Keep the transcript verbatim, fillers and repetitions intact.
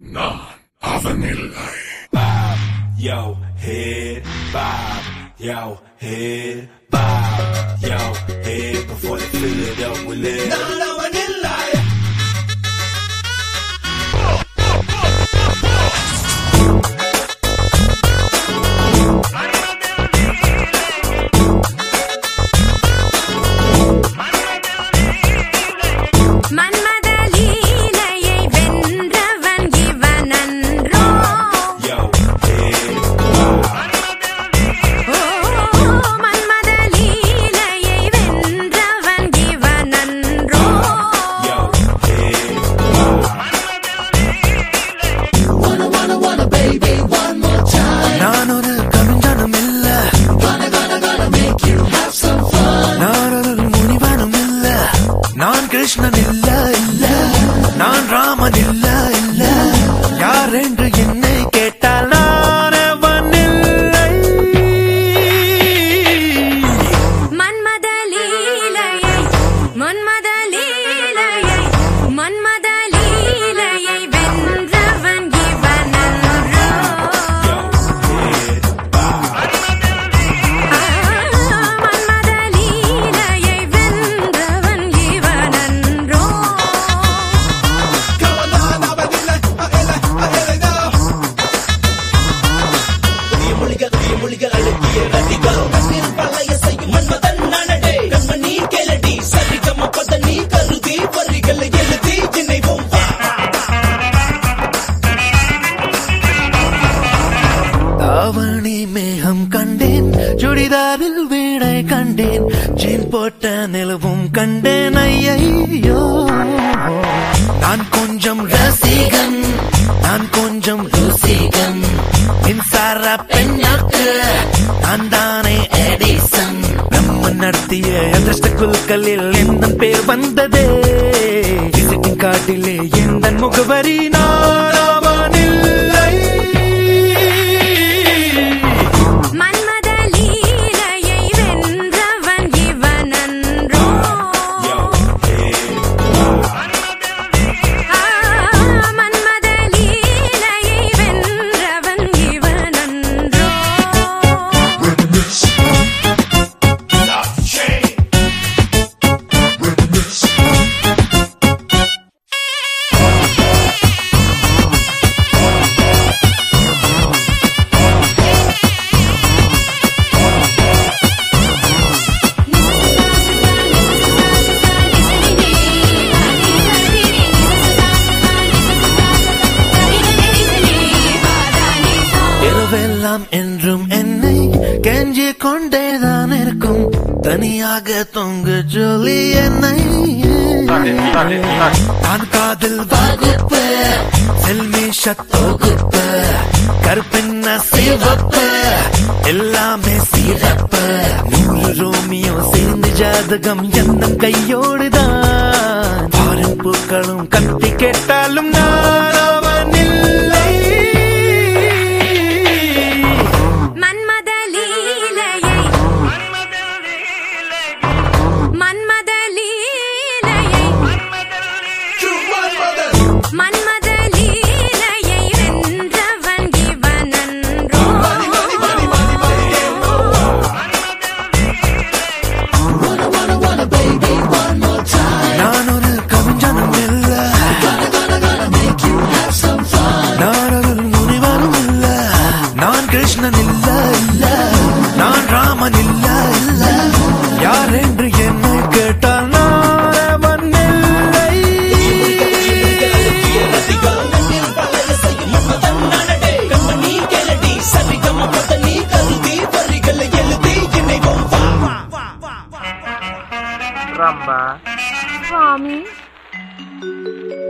நான் Avanillai. Yo, head bob, yo, head bob, yo, head before they fill it up with lead. நான் அவனில்லை. நான் கிருஷ்ணன் இல்ல இல்ல, நான் ராமன் இல்ல இல்ல, யார் என்று என்னை கேட்டால் நான் அவன் இல்லை. மன்மத லீலையை மன்மத லீலையை மன்மத லீலையை வென்றவன் இவனன்றோ. மன்மத லீலையை வென்றவன் இவனன்றோ. தாவணி மேகம் கண்டேன், சுடிதாரில் வீணை கண்டேன், ஜீன் போட்ட நிலவும் கண்டேன். ஐயோ, நான் கொஞ்சம் ரசிகன், நான் கொஞ்சம் ருசிகன், மின்சார பெண்ணாக்கு நான் தானே எடிசன். நம்ம நடத்திய அதிர்ஷ்ட குழுக்களில் எந்த பேர் வந்ததே, விசிட்டிங் கார்டிலே எந்த முகவரி நான் அவனில்லை. மன்மத லீலையை வென்றவன் இவனன்றோ. மன்மத லீலையை வென்றவன் இவனன்றோ. இரவெல்லாம் என்றும் என்னை கெஞ்சி கொண்டேதான் இருக்கும், தனியாக தொங்கு ஜொலி என்னை. நான் காதல் வகுப்பு, செல்மேஷ தொகுப்பு, கருப்பின்ன சிவப்பு, எல்லாமே சிறப்பு. நூறு ரோமியோ சேர்ந்து ஜாதகம் எந்த கையோடுதான், பாரும் பூக்களும் கத்தி கேட்டாலும் நான் அவனில்லை. மன்மத லீலையை மன்மத லீலையை மன்மத லீலையை வென்றவன் இவனன்றோ. நான் ஒரு கவிஞனும் இல்ல, நான் ஒரு முனிவனும் இல்ல, நான் கிருஷ்ணன் இல்ல இல்ல, நான் ராமன் இல்ல இல்ல, யார் என்று என்னை கேட்டால் நான் அவன் இல்லை. Ramba சுவாமி